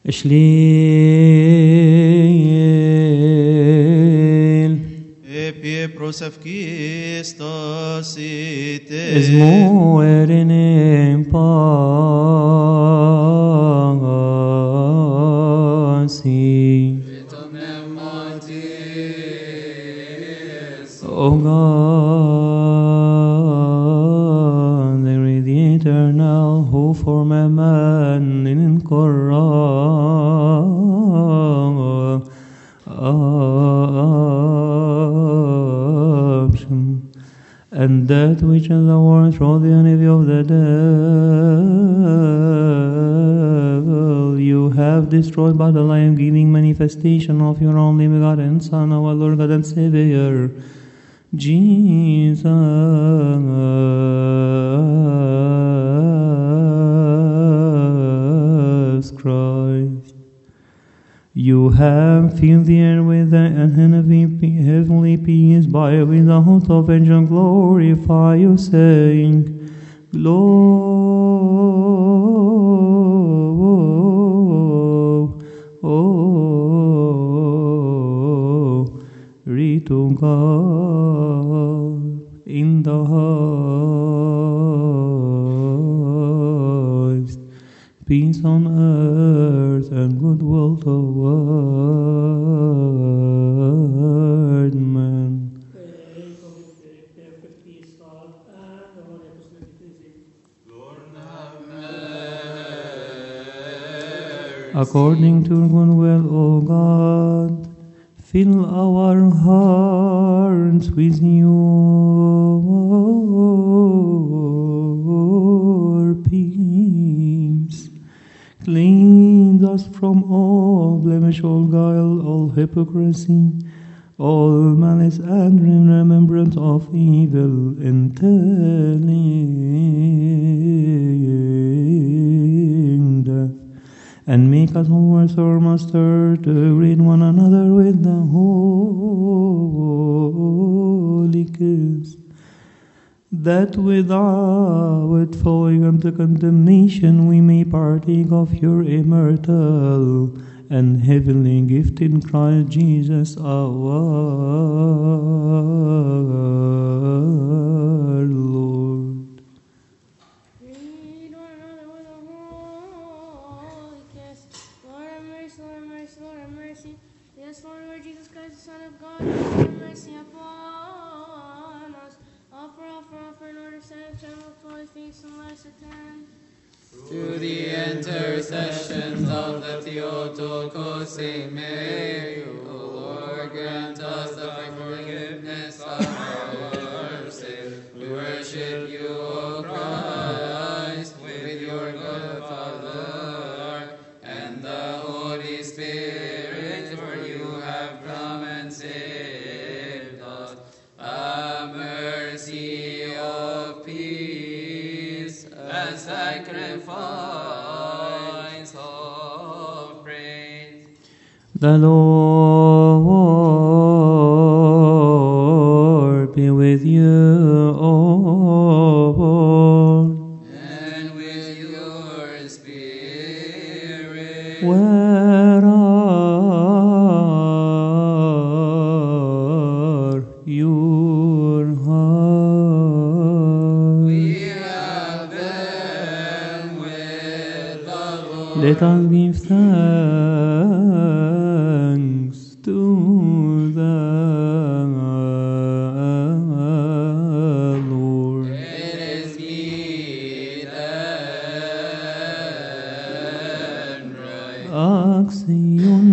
Shliel Επί προσευχής είτε Esmo erenem pasi O God, the eternal, who form a man in incorruption, and that which is the world through the envy of the devil, you have destroyed by the life-giving manifestation of your only begotten Son, our Lord God and Savior, Jesus Christ. You have filled the air with the heavenly peace, by with the host of angels glorify you, saying, Glory to God in the highest, peace on earth and goodwill toward men. According to your good will, O God, fill our hearts with your peace. Cleanse us from all blemish, all guile, all hypocrisy, all malice and remembrance of evil, entailing death. And make us always our master to greet one another with the holy kiss, that without falling into condemnation we may partake of your immortal and heavenly gift in Christ Jesus our Lord. Greet one another with a holy kiss. Lord have mercy, Lord have mercy, Lord have mercy. Yes, Lord Jesus Christ, the Son of God, have mercy upon us. Offer, Lord of saints, tremble for his feast and blessed attend. Through the intercessions of the Theotokos, Saint Mary, O Lord, grant us the forgiveness of our sins. We worship you, O Christ, with your good Father and the Holy Spirit, for you have come and saved us. A mercy of peace, a sacrifice of praise. The Lord be with you all. And with your spirit. Where are your hearts? We have them with the Lord. Let us give thanks to the Lord. It is meet and right. Axion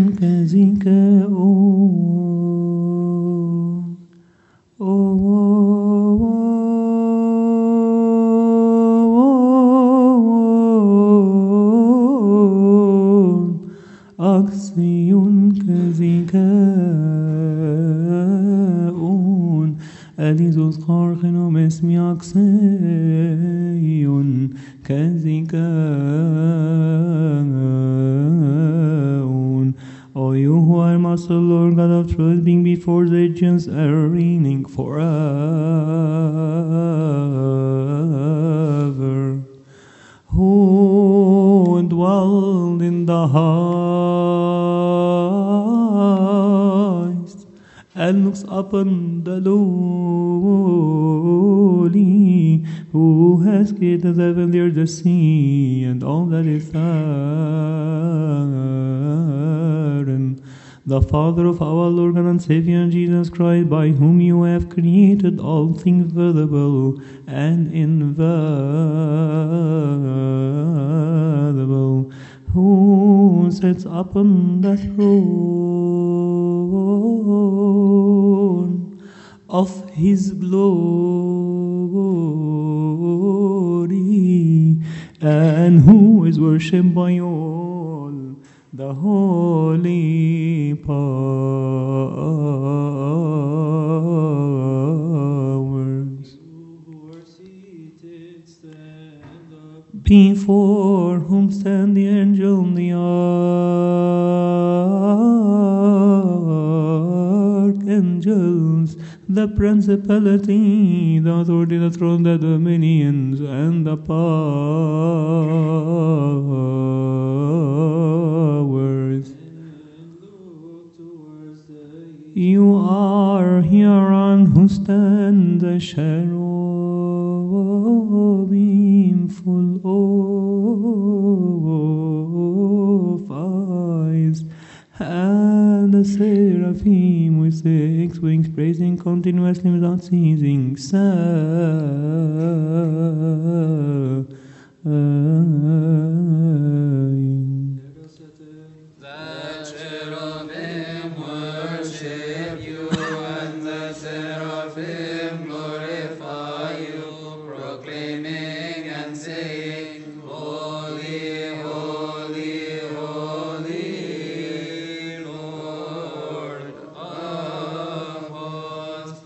كزكاء أليزوس خارخنوم اسمي أكسيون كزكاء. O you who are Master, Lord God of truth, being before the ages are reigning forever, who dwelled in the heart and looks upon the lowly, who has created the heaven, the earth, the sea, and all that is therein. The Father of our Lord and Savior Jesus Christ, by whom you have created all things visible and invisible, who sits upon the throne of his glory, and who is worshipped by all the holy powers. Before whom stand the angel and the archangels, the principality, the authority, the throne, the dominions, and the powers. You are hereon who stand the cherubim full of eyes, and the seraphim with 6 wings, praising continuously without ceasing, saying, The cherubim worship you, and the seraphim glorify you, proclaiming and saying, Holy, holy, holy, Lord of hosts.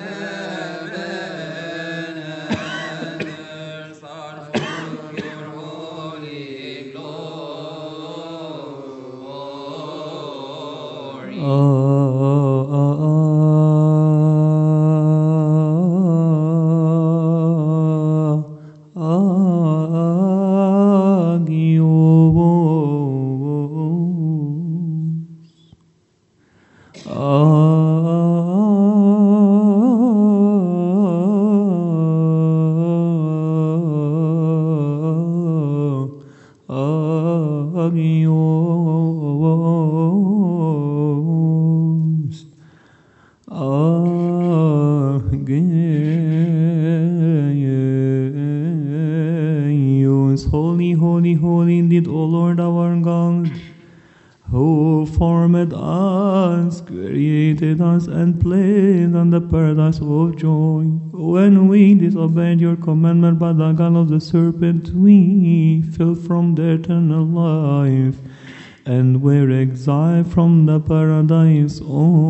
Heaven and earth are full of your holy glory. Holy, holy, holy indeed, O Lord our God, who formed us, created us, and placed on the paradise of joy. When we disobeyed your commandment by the guile of the serpent, we fell from the eternal life, and were exiled from the paradise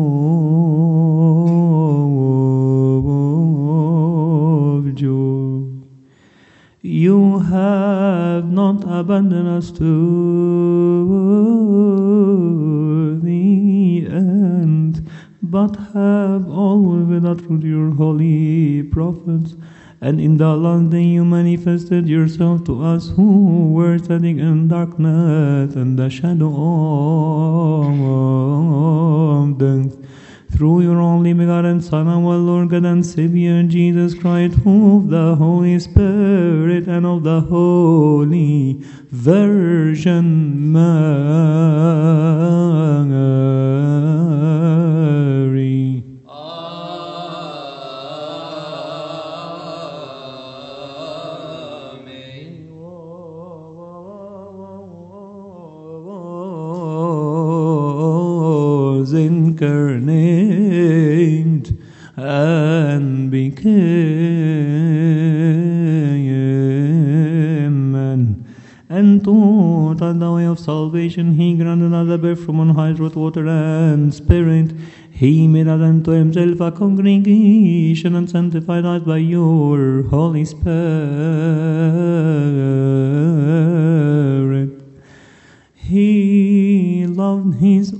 of joy. You have not abandoned us to the end, but have always with us through your holy prophets. And in the last day you manifested yourself to us who were standing in darkness and the shadow of death, through your only begotten Son, our Lord God and Savior Jesus Christ, who of the Holy Spirit and of the Holy Virgin Mary, was incarnate and became man, and taught us the way of salvation. He granted us a birth from on high through water and spirit. He made us unto himself a congregation and sanctified us by your Holy Spirit. He loved his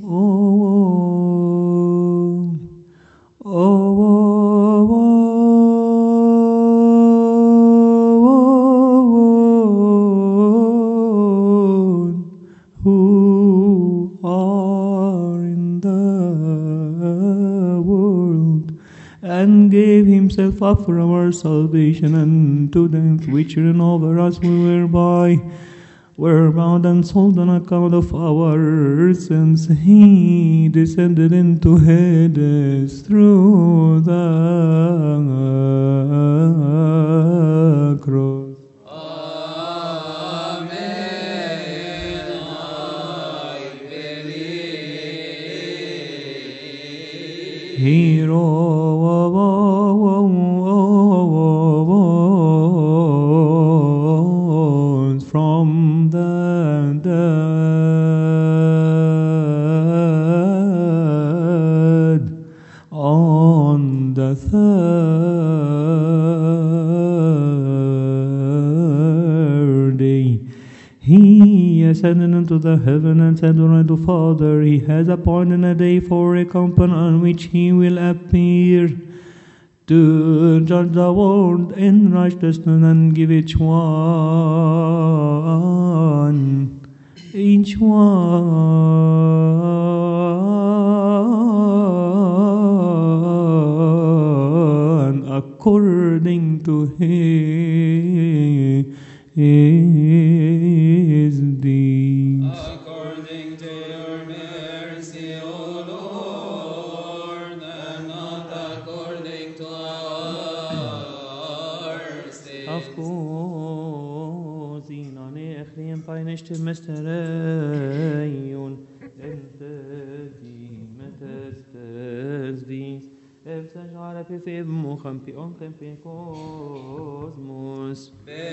own who are in the world. give up for our salvation and to death, which reign over us, whereby we're bound and sold on account of our sins. He descended into Hades through the cross. He rose from the dead on the third day. He ascended into the heaven and said unto the Father, He has appointed a day for recompense on which He will appear to judge the world in righteousness and give each one according to his deeds. According to your mercy, O Lord, and not according to our sins. Of course, inane echriem peinishte mystereion, entedi metestes dis, evzajara pifib mucham pion pi cosmos.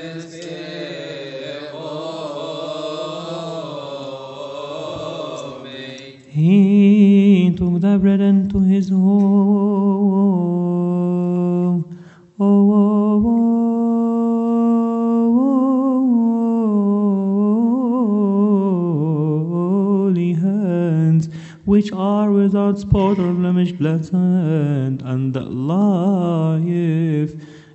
He took the bread into his holy hands, which are without spot or blemish, blessed and life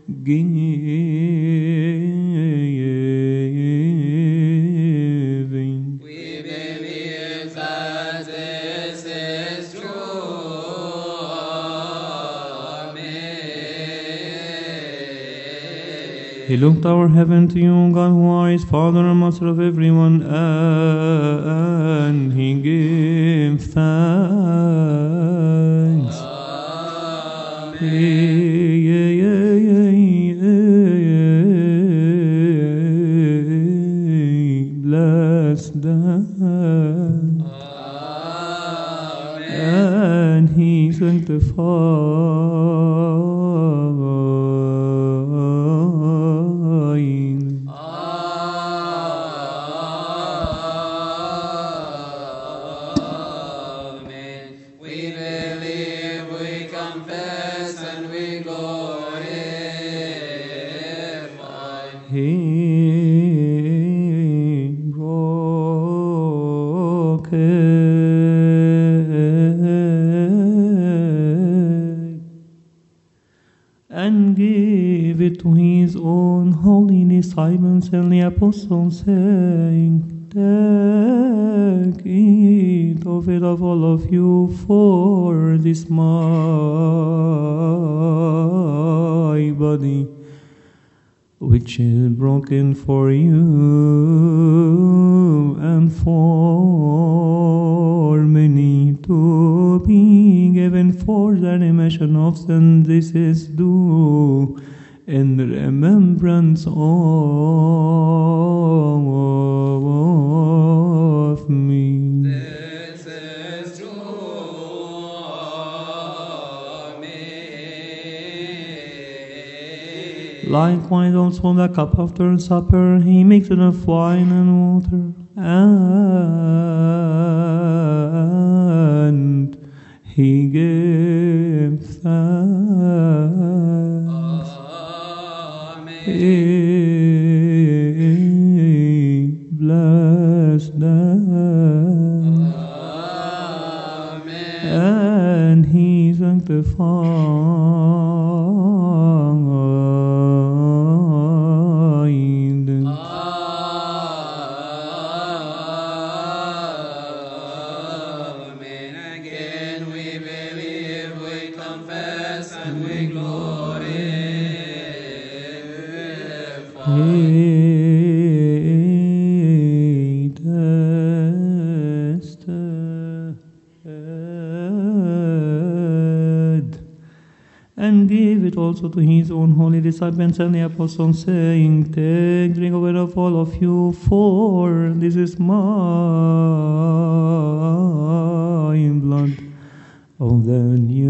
giving. We believe that this is true. Amen. He looked our heaven to you, God, who are his Father and Master of everyone, and he gave thanks. Bless them. And he sanctified. Amen. We believe, we confess, and we glorify. He broke it and gave it to his own holy disciples and the apostles, saying, Take, eat of it of all of you, for this my body, which is broken for you and for many to be given for the remission of sin. This is due in remembrance of me. This is true. Amen. Likewise also the cup after supper, he mixed it of wine and water, and he gave thanks. He blessed them, and he sanctified them. Amen. Again we believe, we confess, and we glorify. and gave it also to his own holy disciples and the apostles, saying, Take, drink of it of all of you, for this is my blood of the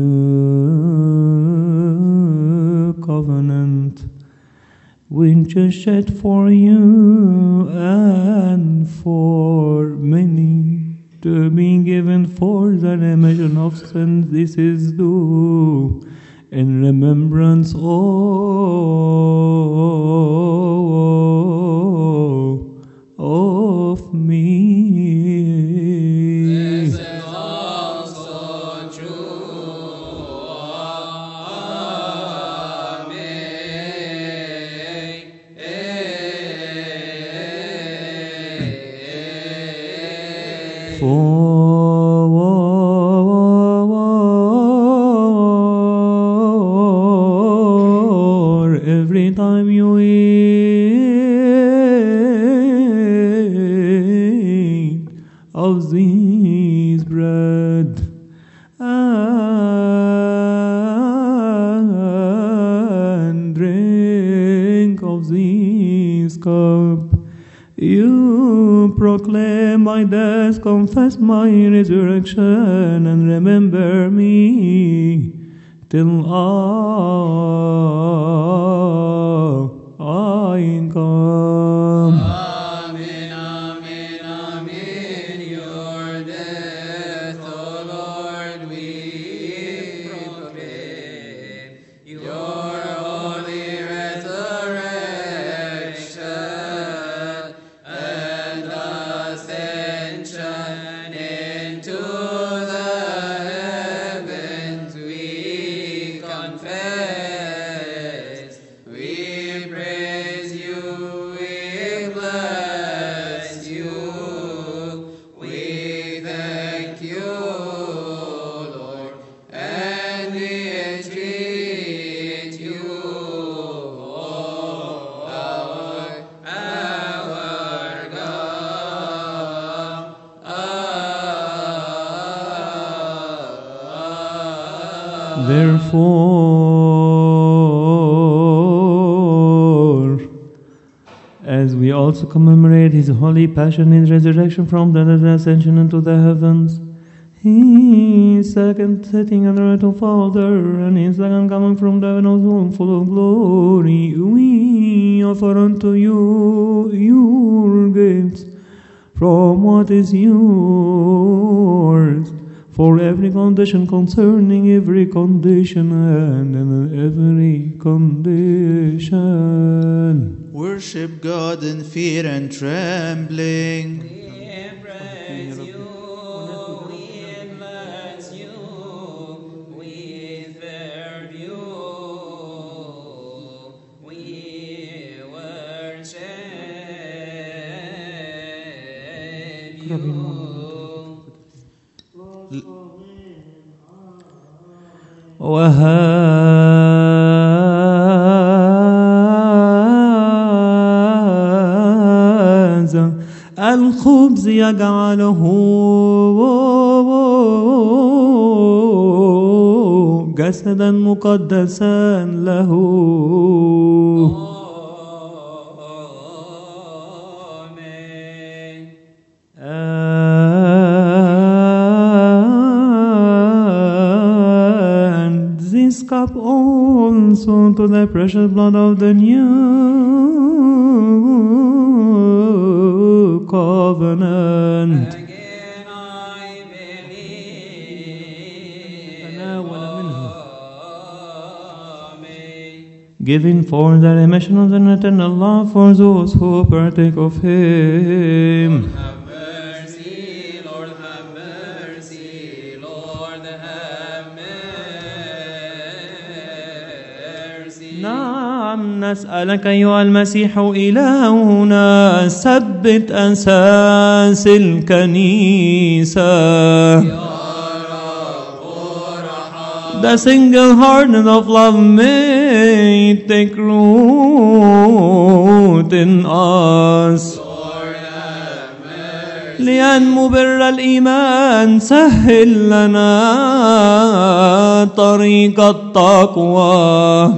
new covenant, which is shed for you and for many, to be given for the remission of sins. This is due in remembrance of me. This is also true of me. For every time you eat of this bread and drink of this cup, you proclaim my death, confess my resurrection, and remember me till I come. Amen, amen, amen. Your death, O Lord, we proclaim. Your holy resurrection and ascension into the heavens we confess. We praise you, we bless you, we thank you, Lord, and we entreat you, our God. Therefore, as we also commemorate his holy passion, his resurrection from the dead, and ascension into the heavens, his second sitting at the right of Father, and his second coming from the heavens full of glory, we offer unto you your gifts from what is yours, for every condition, concerning every condition, and in every condition. Worship God in fear and trembling. We praise you, we bless you, we serve you, we worship you. وهذا الخبز يجعله جسدا مقدسا له Amen. and this cup also to the precious blood of the new covenant. Again I believe. Amen. Giving for the remission of the eternal love for those who partake of him. Have mercy, Lord, have mercy, Lord, have mercy. نعم نسألك أيها المسيح إلهنا ثبت أساس الكنيسة. The single hearted of love may may take root in us. لينمو بر الإيمان سهل لنا طريق التقوى.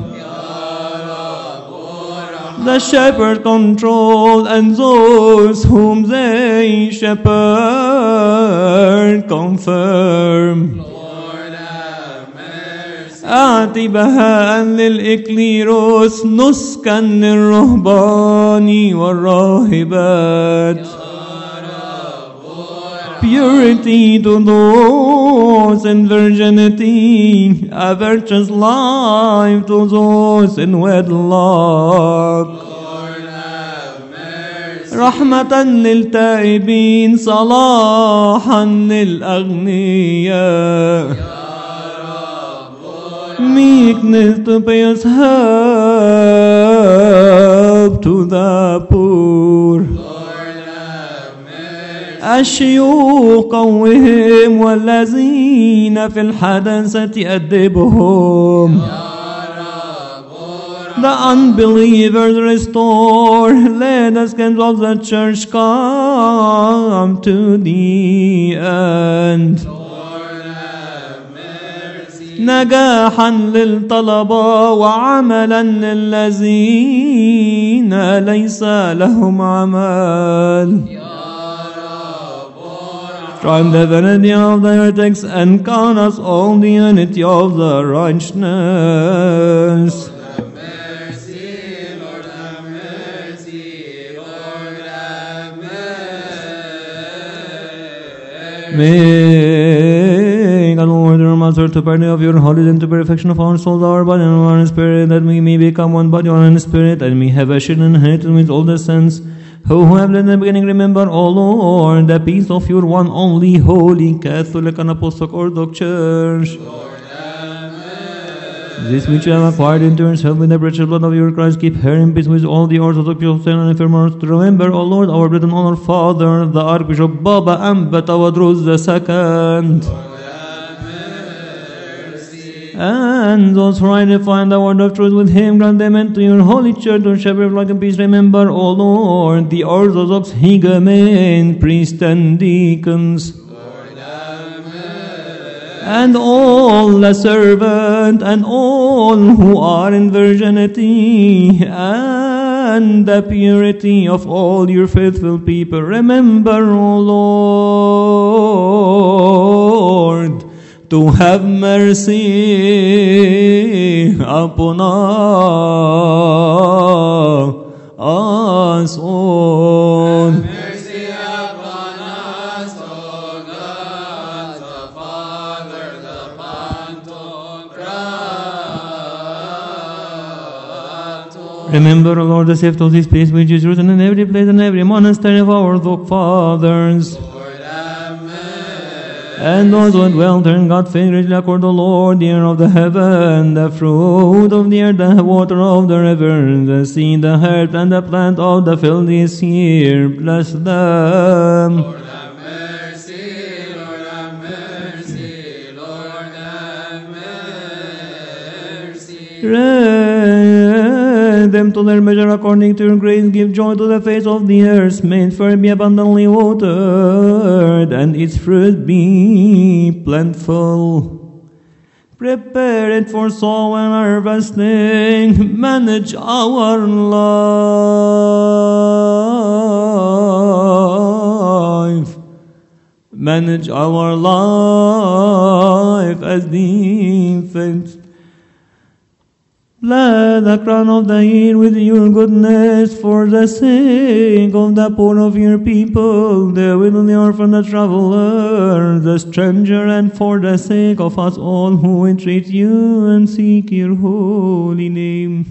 The shepherd control and those whom they shepherd confirm. أعطي بهاء للإكليروس نسكا للرهبان والراهبات. Purity to those in virginity, a virtuous life to those in wedlock. رحمة للتائبين صلاحا للأغنياء. Meekness to pay us help to the poor. الشيوخ قوهم والذين في الحدثة أدبهم. The unbelievers restore. Let the scans of the church come to the end. نجاحا للطلبة وعملا للذين ليس لهم عمل. From the vanity of the heretics and count us all the unity of the righteousness. May the Lord our Master to pardon of your holy and to perfection of our souls, our body and our spirit, that we may become one body, one spirit, and may have a share and inheritance with all the saints who have in the beginning. Remember, O Lord, the peace of your one only holy Catholic and Apostolic Orthodox Church. This which you have acquired in turns, help with the precious blood of your Christ, keep her in peace with all the Orthodox people and infirmers. Remember, O Lord, our bread and honor Father, the Archbishop Baba Amba Tawadros II. And those who rightly find the word of truth with him, grant them into your holy church to shepherd like a peace. Remember, O Lord, the Orthodox higamen, priests and deacons, and all the servant and all who are in virginity, and the purity of all your faithful people. Remember, O Lord, to have mercy upon us all. Mercy upon us, O God, the Father, the Pantocrator. Remember, O Lord, the safety of this place which is written in every place and every monastery of our fathers. And those who dwell there in God faithfully accord the Lord, the air of the heaven, the fruit of the earth, the water of the river, the sea, the herb, and the plant of the field this year. Bless them. Lord have mercy, Lord have mercy, Lord have mercy. Raise them to their measure according to your grace. Give joy to the face of the earth. May its fruit be abundantly watered, and its fruit be plentiful. Prepare it for sow and harvesting. Manage our life. Manage our life as defense. Bless the crown of the year with your goodness for the sake of the poor of your people, the widow, the orphan, the traveler, the stranger, and for the sake of us all who entreat you and seek your holy name.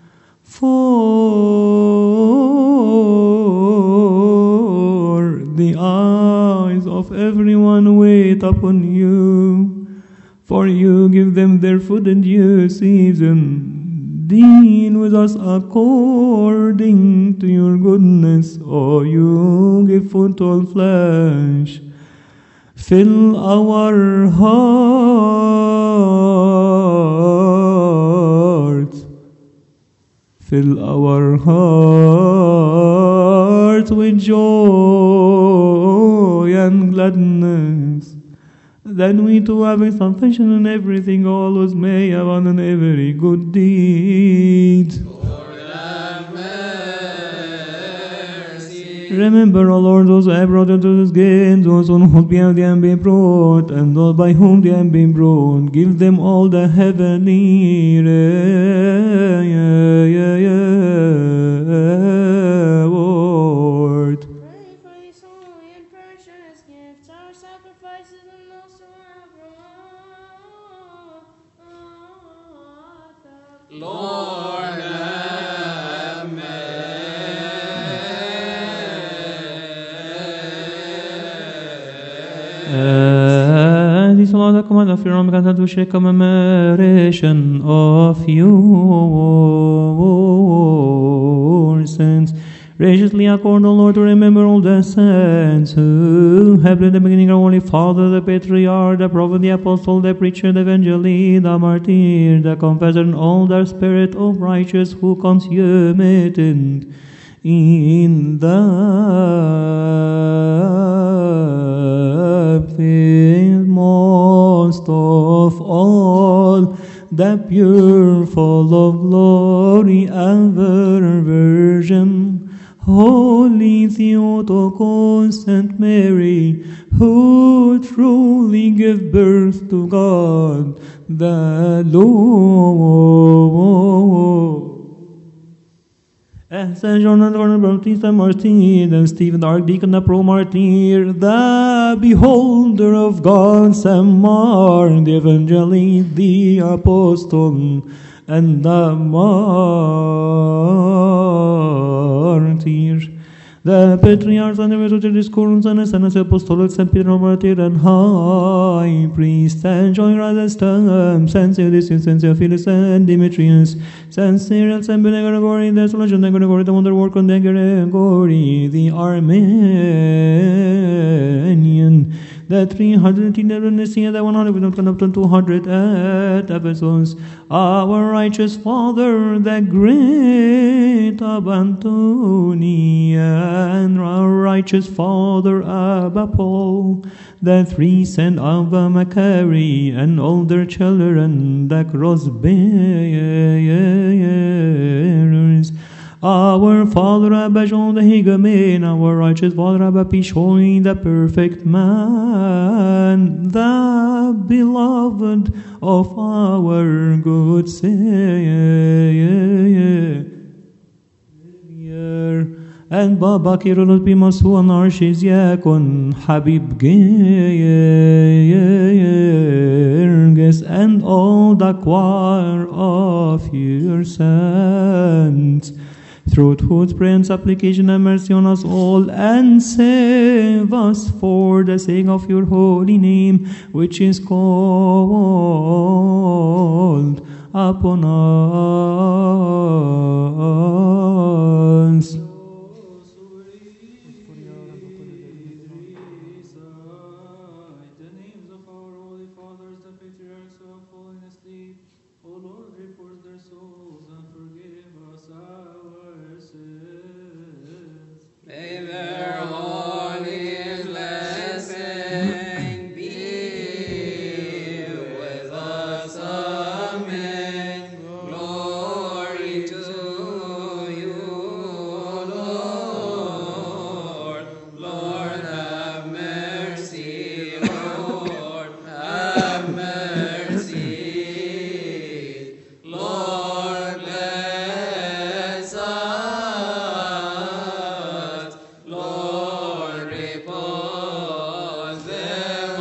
For the eyes of everyone wait upon you, for you give them their food in due season. Deal with us according to your goodness, O you give food to all flesh. Fill our hearts Fill our hearts with joy and gladness, that we too, having sufficient in everything, always may abound in every good deed. Lord, have mercy. Remember, O Lord, those who have brought into this gate, those on whose behalf they have been brought, and those by whom they have been brought. Give them all the heavenly reward. Pray for these holy and precious gifts, our sacrifices, and those who have brought them. Lord, have mercy. This Lord, the command of your own God, to share commemoration of your sins. Graciously accord, O Lord, to remember all the saints who have been the beginning, our Holy Father, the Patriarch, the Prophet, the Apostle, the Preacher, the Evangelist, the Martyr, the Confessor, and all the Spirit of righteous who consummated in the faith, most of all, the pure, full of glory, ever Virgin, Holy Theotokos, Saint Mary, who truly gave birth to God the Lord. Saint John the Baptist, the Martyr, and Stephen the Archdeacon, the Pro-Martyr, the Beholder of God, Saint Mark, the Evangelist, the Apostle, and the Martyr, the Patriarchs and the Virtual Discourse, and the Saints Apostolic, Saint Peter, Martyr, and High Priest, Saint John Chrysostom, Saint Theodosius, Saint Theophilus, and Demetrius, Saint Cyril, Saint Gregory, the Solution, the Gregory, the Wonder Worker, the Gregory, the Armenian, the 318 at Nicaea, the 100 up to 200 at Ephesus, our righteous Father, the great Abba Antony, and our righteous Father Abba Paul, the 3 Saint Abba Macari, and all their children, the cross bearers. Our Father Abba John the Higamen, our righteous Father Abba Pishoi, the perfect man, the beloved of our good Savior, and Baba Kirulos Bimasu and Arshis Yakon, Habib Gerges, and all the choir of your saints. Through whose prayer and supplication have mercy on us all, and save us for the sake of your holy name, which is called upon us. The names of our holy fathers, the patriarchs who have fallen asleep, O Lord, repose their souls and forgive us our sins. May their holy blessing be with us. Amen. Glory to you, Lord. Lord, have mercy. Lord, have mercy. Lord, bless us. Lord, repose them.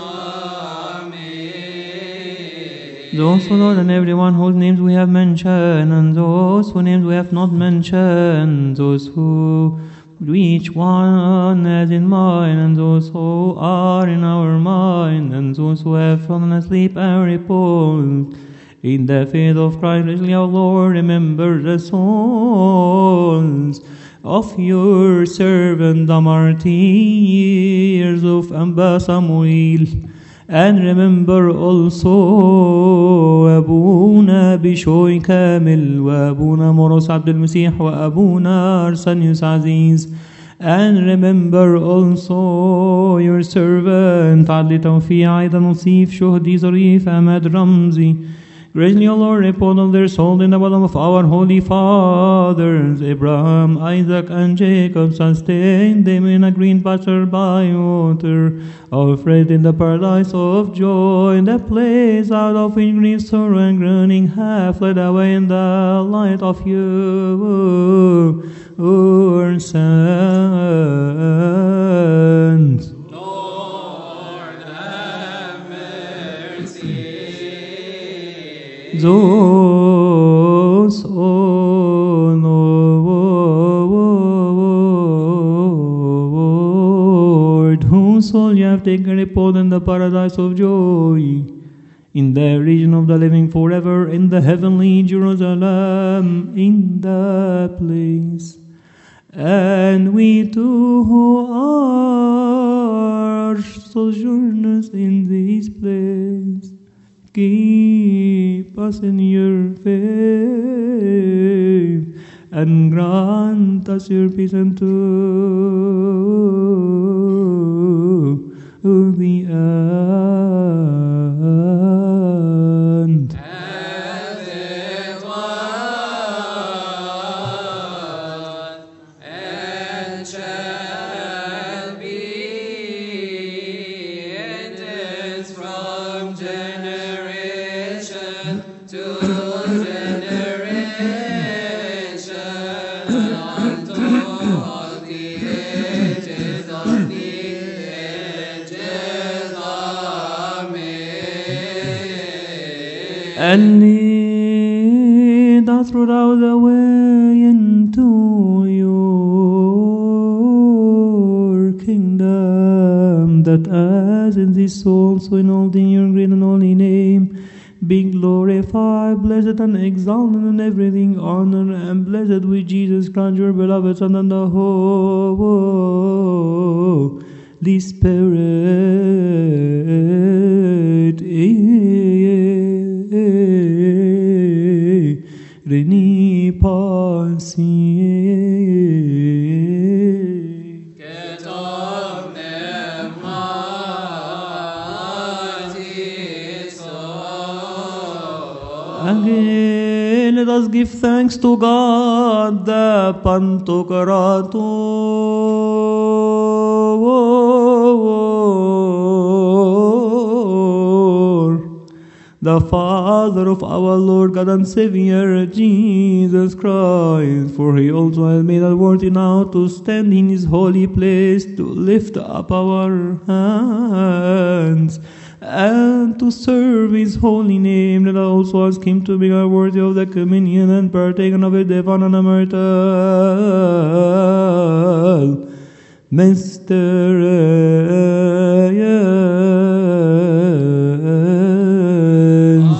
Amen. Those, O Lord, and everyone whose names we have mentioned, and those whose names we have not mentioned, those who each one has in mind, and those who are in our mind, and those who have fallen asleep and reposed in the faith of Christ, graciously, our Lord, remember the souls of your servant, the martyrs of Abba Samuel, And remember also أبونا بشوي كامل وأبونا موروس عبد المسيح وأبونا أرسانيوس عزيز. And remember also your servant عدلي توفيق عيدا نصيف شهدي ظريف أحمد رمزي. Graciously, O Lord, repose on their souls in the bosom of our holy fathers, Abraham, Isaac, and Jacob. Sustain them in a green pasture by water, our friend in the paradise of joy, in the place out of which grief, sorrow, and groaning have fled away in the light of you, our sons. Lord, have mercy. Those, O Lord, whose soul you have taken repose in the paradise of joy, in the region of the living forever, in the heavenly Jerusalem, in the place. And we too who are sojourners in this place, keep us in your faith, and grant us your peace unto the end. As it was, and shall be, it is from generation to generation unto all the ages of the ages. Amen. And lead us throughout the way into your kingdom, that as in this soul, so in all in your great and holy name, be glorified, blessed and exalted in everything, honor and blessed with Jesus Christ, your beloved Son, and the Holy Spirit. Reni pasi. Again, let us give thanks to God, the Pantocrator, the Father of our Lord God and Savior Jesus Christ, for he also has made us worthy now to stand in his holy place, to lift up our hands, and to serve his holy name. Let us also ask him to be our worthy of the communion and partaken of it divine and immortal mysteries.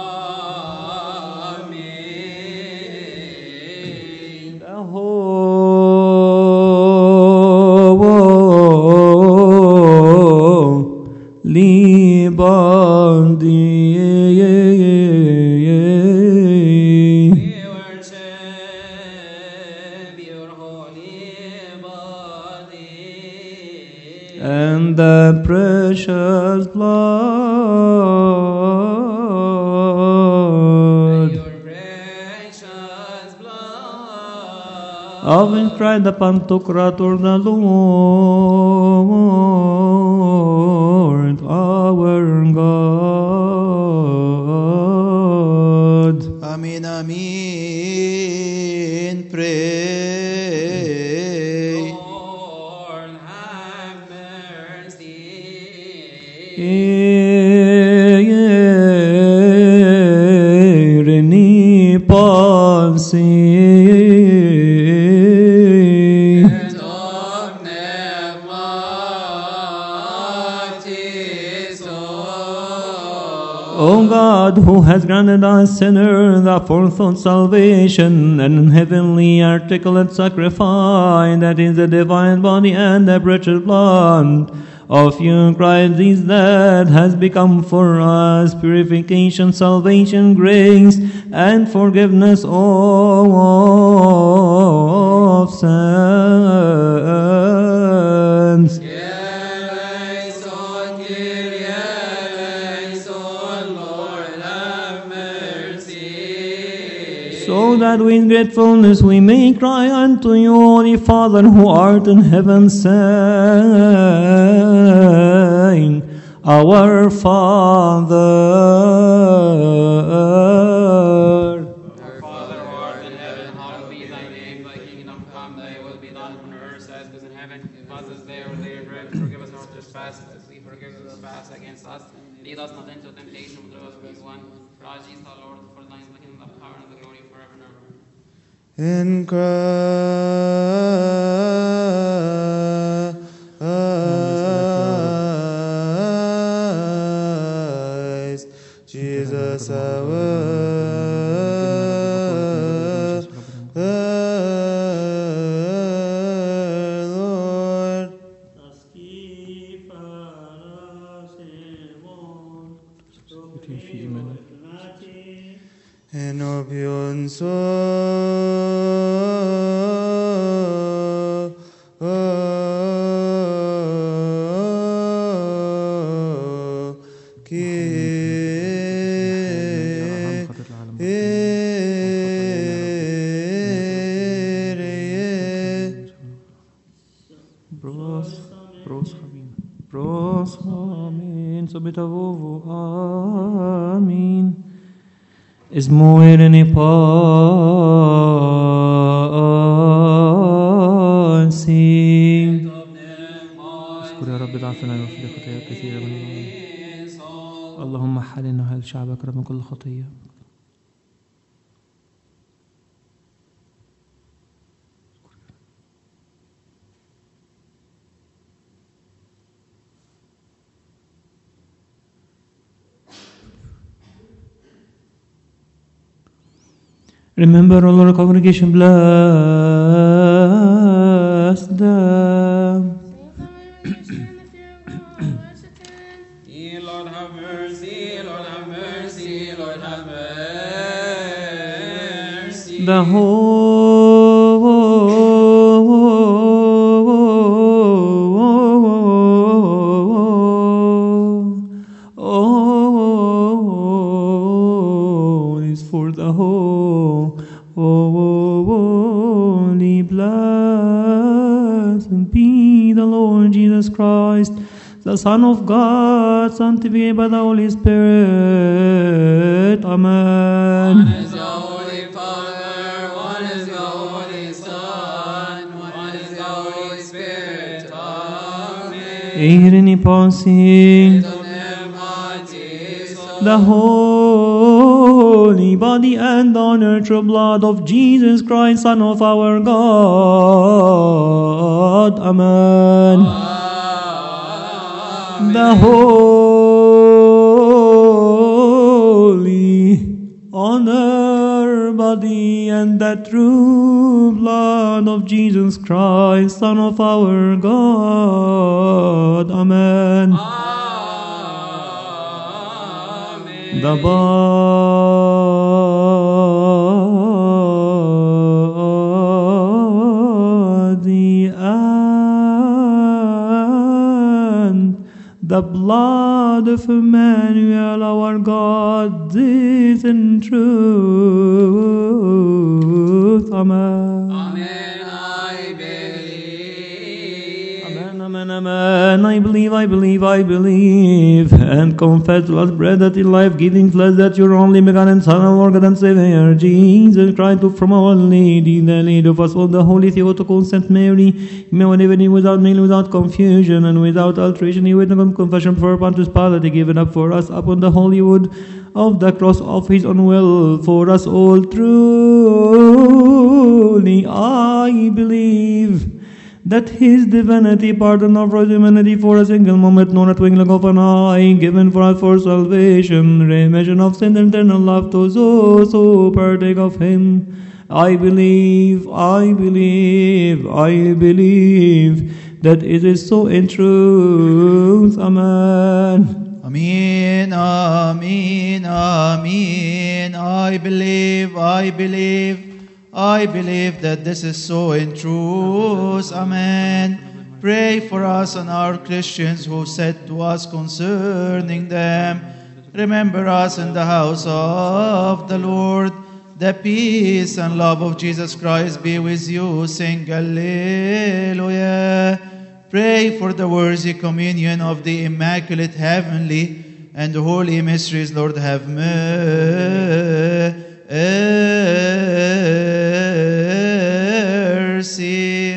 Amen. The holy body. We worship your holy body And the precious blood your precious blood of Christ the Pantocrator, the Lord our God. Amen, amen. Pray. Lord, have mercy. Reni pasi. And of pneumatiis O God, who has granted us sinners the forethought salvation and heavenly articulate sacrifice, that is the divine body and the precious blood of you, Christ, this that has become for us purification, salvation, grace, and forgiveness of sins. So that with gratefulness we may cry unto you, Holy Father, who art in heaven, saying, Our Father. Our Father who art in heaven, hallowed be thy name. Thy kingdom come, thy will be done on earth as it is in heaven. Give us this day our daily bread, forgive us our trespasses, as we forgive those who trespass against us. Lead us not into temptation, but deliver us from evil one. For us, Jesus our Lord, for thine is the kingdom, the power, and the glory forever and ever. In Christ Jesus our Lord. En opion Amin. Is more than a passing. اذكر يا رب ضعفنا واغفر خطايا كثيرة من اللهم حلنا وحل شعبك رب من كل خطية. Remember, O Lord, congregation, bless them. Lord have mercy, Lord have mercy, Lord have mercy. The whole is for the whole. Holy, blessed be the Lord Jesus Christ, the Son of God, sanctified by the Holy Spirit. Amen. One is the Holy Father, one is the Holy Son, one is the Holy Spirit. Amen. Irene Ponsi, the holy body and the nurture blood of Jesus Christ, Son of our God. Amen. The holy honor body and the true blood of Jesus Christ, Son of our God. Amen. The body and the blood of Emmanuel our God is in truth. Amen. Amen, I believe. Amen, amen, amen. I believe, I believe, I believe, and confess to us, bread that in life-giving flesh, that your only begotten Son, our God and Savior, Jesus Christ, took from our Lady, the Lady of us all, the Holy Theotokos, Saint Mary, Emmanuel, without male, without confusion, and without alteration, he witnessed confession before Pontius Pilate, given up for us upon the holy wood of the cross of his own will, for us all. Truly, I believe that his divinity pardoned our humanity for a single moment, nor a twinkling of an eye, given for us for salvation, remission of sin, and eternal life to those who partake of him. I believe, I believe, I believe that it is so in truth. Amen. Amen, amen, amen. I believe that this is so in truth. Amen. Pray for us and our Christians who said to us concerning them, remember us in the house of the Lord. The peace and love of Jesus Christ be with you. Sing Alleluia. Pray for the worthy communion of the Immaculate Heavenly and Holy Mysteries. Lord, have mercy.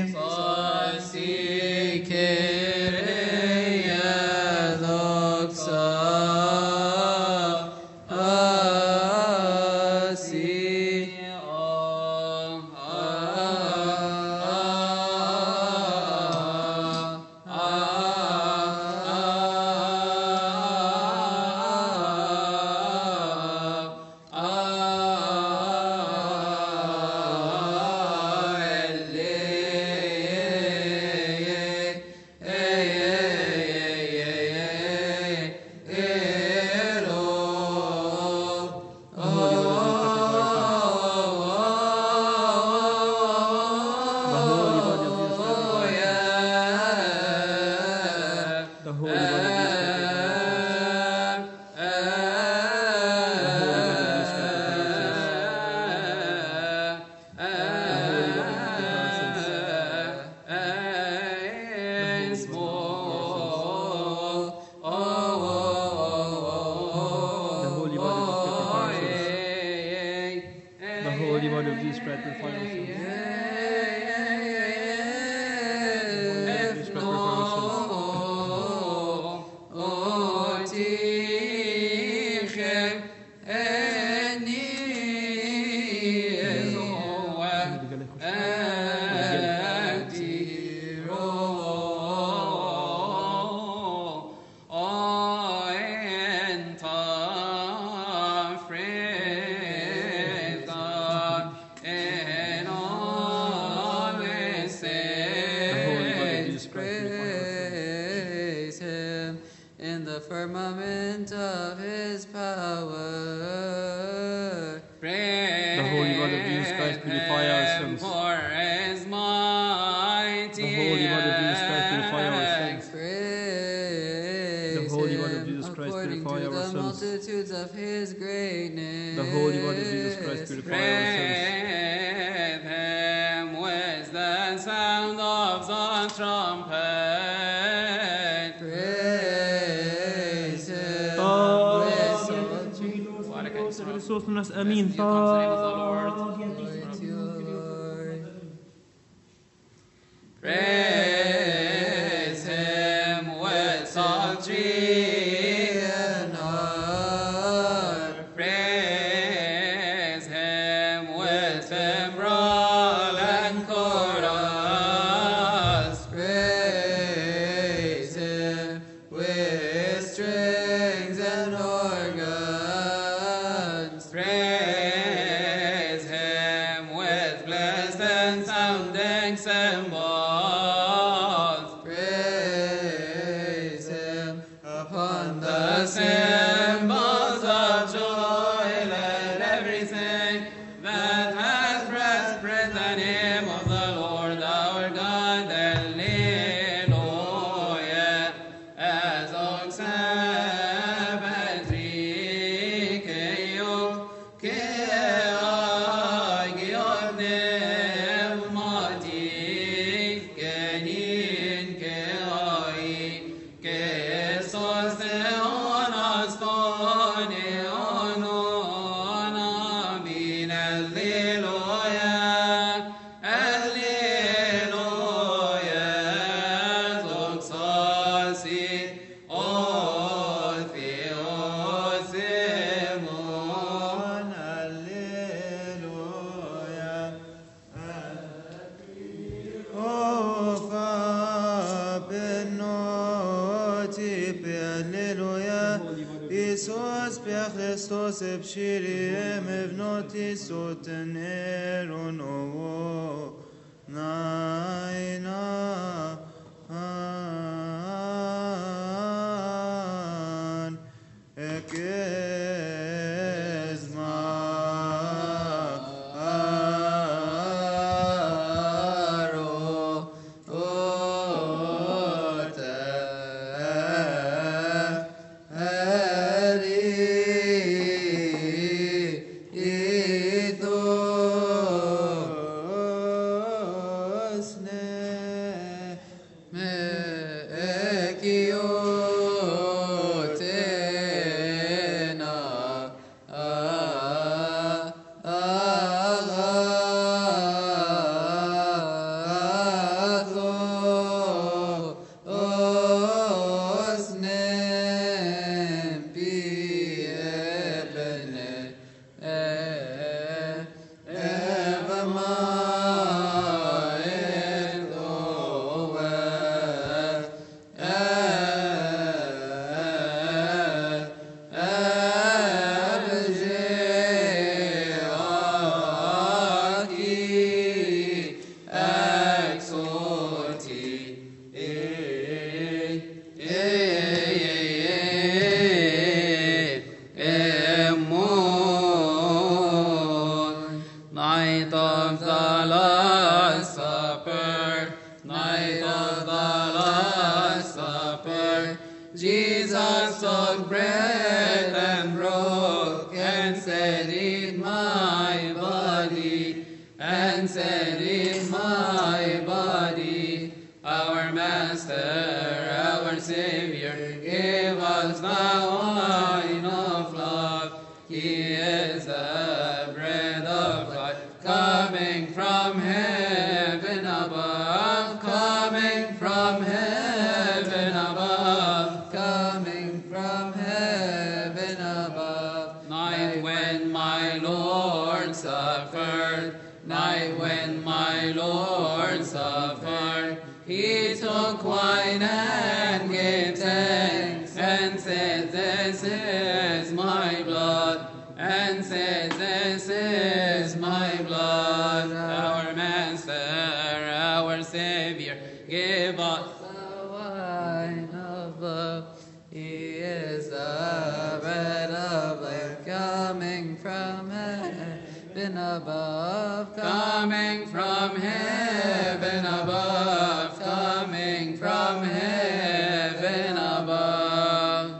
Jesus took bread and broke and said, "Eat my body," and said, "Eat my body." Our Master, our Savior, gave us the wine of love. He is the bread of life, coming from heaven above, coming from heaven above, coming from heaven above. Night when my Lord suffered, night when my Lord suffered, he took wine and gave thanks and said, "This is my blood," and said, "This is my blood." Our Master, our Savior, give us the wine of love. He is the bread of life, coming from heaven above, coming from heaven above, coming from heaven above.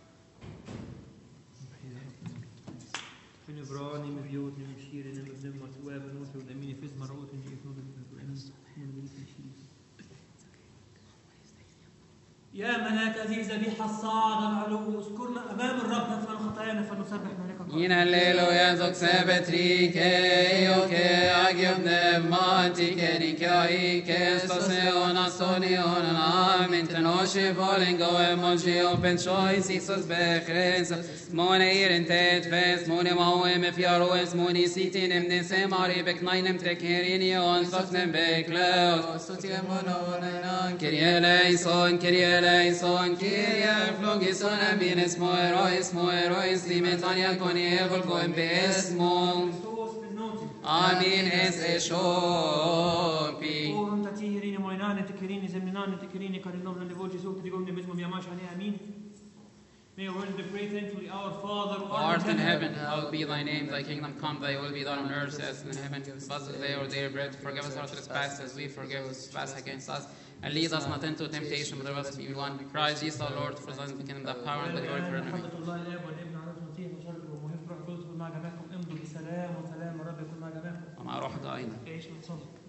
يا ملاك هذه ذبيحة الصاعدة العلو، اذكرنا أمام الرب نغفر خطايانا فنسبح ملكك. In alleluia zog sebetrike, ioke agiobne mantike, nikaike, stoseona sonionan, amen, tenoshe volengo emolgio penchois, Isos bechrens, mone irentet fest, mone maoem fjaroes, mone sitin emnese mari beknainem trekerinio, sofnem bekleos, sotiemononenan, Kyrie eleison, Kyrie eleison, Kyrie flogison, amines moerois, dimetania conievol coem besmo. Amin es eshopi. Orum tatirini moinane tekerini zeminane tekerini karinomna nevo Gesù ti digomne mesmo miamashane amin. May your word be prayed thankfully, our Father who Art in heaven, hallowed be thy name, thy kingdom come, thy will be done on earth as in heaven. Give us this day our daily bread, forgive us our trespasses as we forgive those who trespass against us. And lead us not into temptation, but deliver us from evil one. Christ Jesus our Lord, for thine is the kingdom, the power, and the glory forever. محبة الله الآب والابن على المسيح وشركه ومهيب روح القدس كن مع جميعكم، امضوا بسلام وسلام الرب يكون مع جميعكم. ومع روحك أيضا. ايش بتصلي؟